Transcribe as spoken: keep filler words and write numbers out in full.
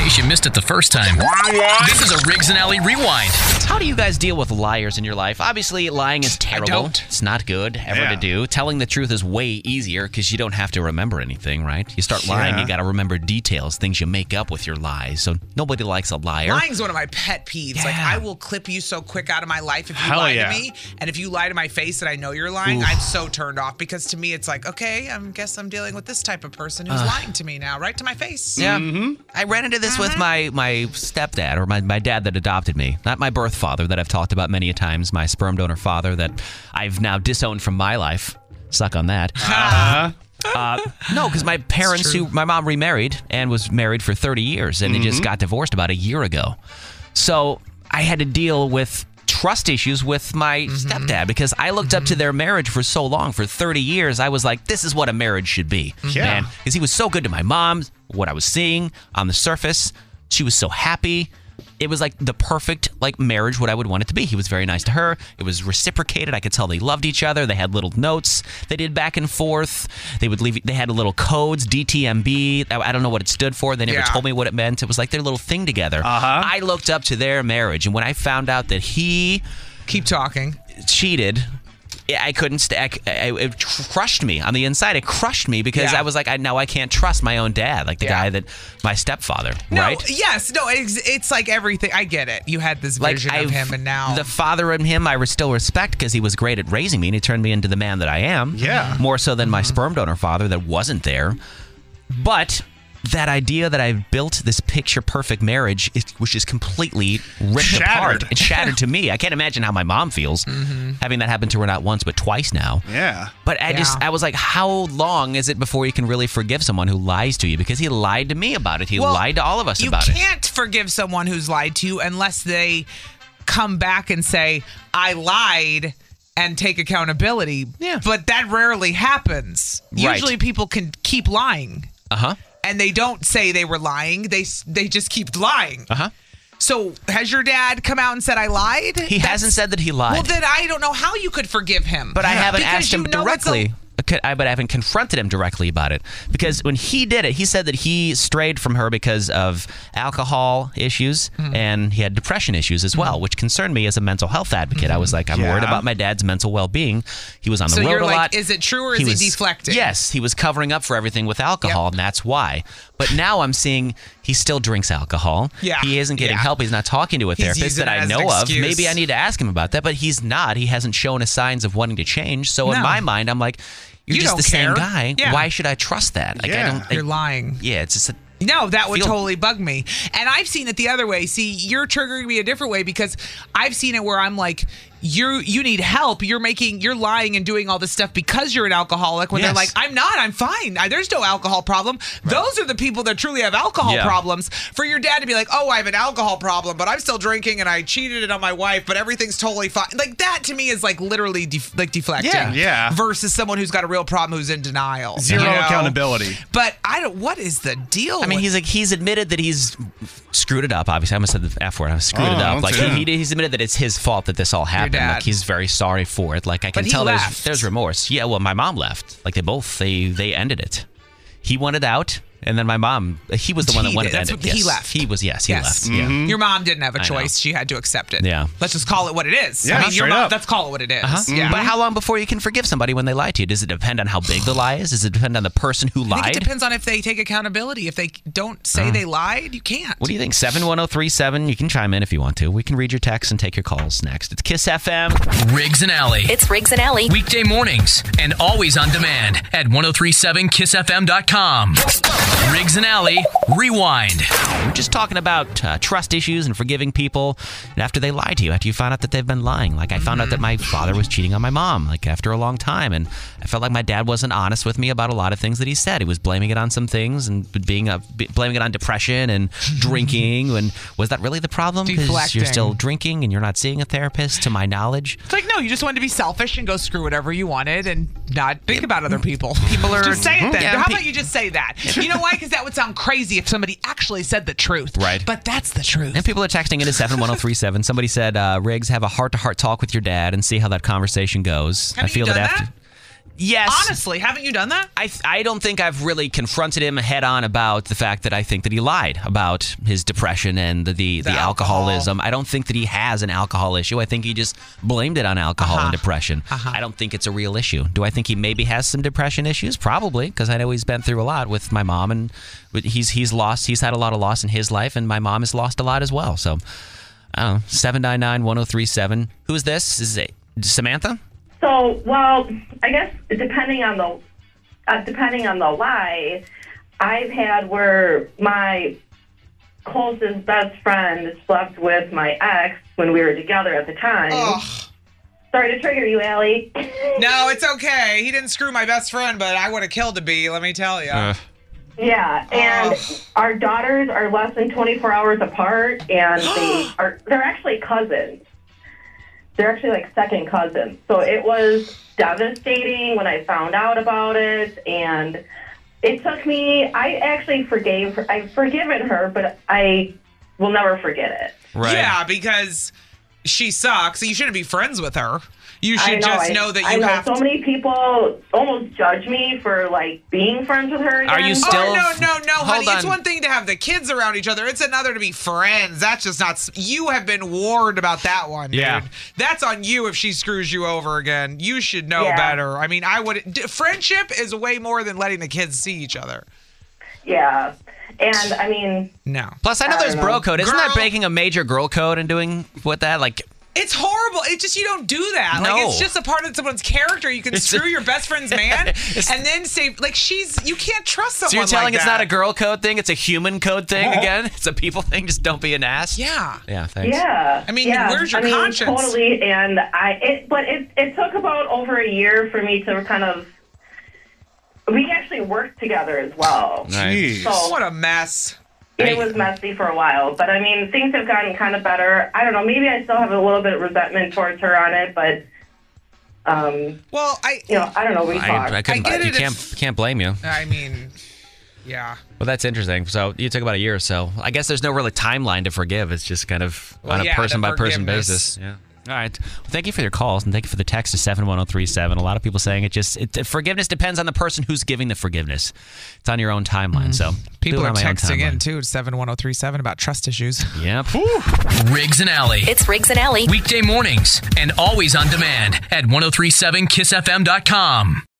case you missed it the first time. This is a Riggs and Alley Rewind. How do you guys deal with liars in your life? Obviously, lying is terrible. I don't. It's not good ever Yeah. to do. Telling the truth is way easier because you don't have to remember anything, right? You start lying, Yeah. you got to remember details, things you make up with your lies. So nobody likes a liar. Lying's one of my pet peeves. Like, Yeah. I will clip you so quick out of my life if you Hell lie yeah. to me. And if you lie to my face and I know you're lying, I'm so turned off because to me it's like, okay, I guess I'm dealing with this type of person who's lying to me now, right to my face. Yeah. I ran into this with my, my stepdad, or my, my dad that adopted me. Not my birth father that I've talked about many a times, my sperm donor father that I've now disowned from my life. Suck on that. Uh, Uh, no, because my parents, who my mom remarried and was married for thirty years, and they just got divorced about a year ago. So I had to deal with trust issues with my stepdad because I looked up to their marriage for so long. For thirty years, I was like, this is what a marriage should be. Yeah. Man, because he was so good to my mom, what I was seeing on the surface. She was so happy. It was like the perfect like marriage, what I would want it to be. He was very nice to her. It was reciprocated. I could tell they loved each other. They had little notes they did back and forth. They would leave. They had little codes, D T M B. I, I don't know what it stood for. They never Yeah. told me what it meant. It was like their little thing together. Uh-huh. I looked up to their marriage, and when I found out that he Keep talking. cheated, I couldn't stay. I, I, it crushed me on the inside. It crushed me because Yeah. I was like, I now I can't trust my own dad, like the Yeah. guy that my stepfather, No, right? yes, no, it's, it's like everything. I get it. You had this vision of I've- him, and now the father in him I re- still respect because he was great at raising me and he turned me into the man that I am. Yeah. More so than my Mm-hmm. sperm donor father that wasn't there. But that idea that I've built this picture perfect marriage, is, which is completely ripped Shattered. apart. It's shattered to me. I can't imagine how my mom feels having that happen to her not once but twice now. yeah. But I just, Yeah. I was like, how long is it before you can really forgive someone who lies to you? Because he lied to me about it. He Well, lied to all of us you about it. can't forgive someone who's lied to you unless they come back and say, I lied and take accountability. Yeah. But that rarely happens. Right. Usually people can keep lying Uh huh. and they don't say they were lying. They s- they just keep lying. Uh huh. So has your dad come out and said I lied? He That's- hasn't said that he lied. Well, then I don't know how you could forgive him. But I haven't Because asked him you know it's a- directly. Okay, I- But I haven't confronted him directly about it. Because when he did it, he said that he strayed from her because of alcohol issues and he had depression issues as well, which concerned me as a mental health advocate. I was like, I'm Yeah. worried about my dad's mental well-being. He was on the So road you're a like, lot. is it true or is he was, deflecting? Yes, he was covering up for everything with alcohol, Yep. and that's why. But now I'm seeing he still drinks alcohol. Yeah. He isn't getting Yeah. help. He's not talking to a He's therapist using that it I as an know of. excuse. Maybe I need to ask him about that, but he's not. He hasn't shown us signs of wanting to change. So in No. my mind, I'm like, you're You just don't the same care. guy. Yeah. Why should I trust that? Like, I Yeah. don't. You're I- lying. Yeah, it's just a, No, that would Feel- totally bug me. And I've seen it the other way. See, you're triggering me a different way because I've seen it where I'm like, you you need help. You're making, you're lying and doing all this stuff because you're an alcoholic. When they're Yes. like, I'm not. I'm fine. I, there's no alcohol problem. Those are the people that truly have alcohol Yeah. problems. For your dad to be like, oh, I have an alcohol problem, but I'm still drinking and I cheated it on my wife, but everything's totally fine. Like that to me is like literally def- like deflecting. Yeah. Yeah. Versus someone who's got a real problem who's in denial. Zero you know? accountability. But I don't. What is the deal? I mean, with- he's like he's admitted that he's screwed it up. Obviously, I almost said the F word. I screwed Oh, it up. don't Like say he, that. he, he's admitted that it's his fault that this all happened. dad. Like he's very sorry for it. Like I can But he tell there's left. there's remorse. Yeah, well, my mom left. Like they both they they ended it. He wanted out, and then my mom. He was the one that He wanted did. to end That's it. what- he Yes. left. He was yes. He Yes. left. Mm-hmm. Yeah. Your mom didn't have a I know. choice. She had to accept it. Yeah. Let's just call it what it is. Yeah, I mean, your straight mom, up. let's call it what it is. Uh-huh. Yeah. But how long before you can forgive somebody when they lie to you? Does it depend on how big the lie is? Does it depend on the person who I think lied? it depends on if they take accountability. If they don't say they lied, you can't. What do you think? seven one zero three seven. You can chime in if you want to. We can read your texts and take your calls next. It's Kiss F M. Riggs and Alley. It's Riggs and Alley. Weekday mornings and always on demand at ten thirty-seven kiss f m dot com. Riggs and Alley Rewind. We're just talking about uh, trust issues and forgiving people and after they lie to you, after you find out that they've been lying. Like I found out that my father was cheating on my mom, like after a long time, and I felt like my dad wasn't honest with me about a lot of things that he said. He was blaming it on some things and being a, b- blaming it on depression and drinking. And was that really the problem? Because you're Deflecting. still drinking and you're not seeing a therapist, to my knowledge. It's like, no, you just wanted to be selfish and go screw whatever you wanted and not think about other people. People are- Just say it then. Yeah, How pe- about you just say that? You know why? Because that would sound crazy if somebody actually said the truth. Right. But that's the truth. And people are texting into seven one zero three seven. Somebody said, uh, Riggs, have a heart-to-heart talk with your dad and see how that conversation goes. Have I feel you that done after. that? Yes. Honestly, haven't you done that? I I don't think I've really confronted him head on about the fact that I think that he lied about his depression and the the, the, The alcoholism. I don't think that he has an alcohol issue. I think he just blamed it on alcohol Uh-huh. and depression. Uh-huh. I don't think it's a real issue. Do I think he maybe has some depression issues? Probably, because I know he's been through a lot with my mom, and he's he's lost. He's had a lot of loss in his life, and my mom has lost a lot as well. So, I don't know. seven nine nine, one oh three seven. Who is this? Is it Samantha? So, well, I guess depending on the uh, depending on the lie, I've had where my closest best friend slept with my ex when we were together at the time. Ugh. Sorry to trigger you, Allie. No, it's okay. He didn't screw my best friend, but I would have killed a bee, let me tell you. Uh, Yeah, and Oh. our daughters are less than twenty-four hours apart, and they are they're actually cousins. They're actually like second cousins. So it was devastating when I found out about it, and it took me, I actually forgave her. I've forgiven her, but I will never forget it. right. Yeah, because she sucks. You shouldn't be friends with her. You I should know, just I, know that I you know have so to. many people almost judge me for like being friends with her again. Are you still- Oh, no, no, no, Hold honey. on. It's one thing to have the kids around each other. It's another to be friends. That's just not. s- You have been warned about that one, dude. Yeah. That's on you if she screws you over again. You should know Yeah. better. I mean, I would. D- friendship is way more than letting the kids see each other. Yeah. And I mean, No. Plus, I know I there's don't bro know. code. Isn't that Girl. breaking a major girl code and doing what that? Like, It's horrible. It's just you don't do that. No. Like it's just a part of someone's character. You can It's- screw your best friend's man It's- and then say like she's you can't trust someone so you're telling like it's that. not a girl code thing, it's a human code thing again? It's a people thing, just don't be an ass? Yeah. Yeah, thanks. yeah. I mean, yeah. where's your I mean, conscience? Totally. And I, it, but it, it took about over a year for me to kind of. We actually worked together as well. Right. So What a mess. it was messy for a while, but I mean, things have gotten kind of better. I don't know. Maybe I still have a little bit of resentment towards her on it, but um, Well, I you know, I don't know. We I, talked. I couldn't. I get you it can't if- can't blame you. I mean, yeah. Well, that's interesting. So you took about a year or so. I guess there's no really timeline to forgive. It's just kind of Well, on a yeah, the person by person forgiveness. basis. Yeah. All right. Well, thank you for your calls and thank you for the text to seven one zero three seven. A lot of people saying it just it, forgiveness depends on the person who's giving the forgiveness. It's on your own timeline. So People do it are on my own texting in timeline. too, seven one zero three seven about trust issues. Yep. Riggs and Alley. It's Riggs and Alley. Weekday mornings and always on demand at ten thirty-seven kiss f m dot com.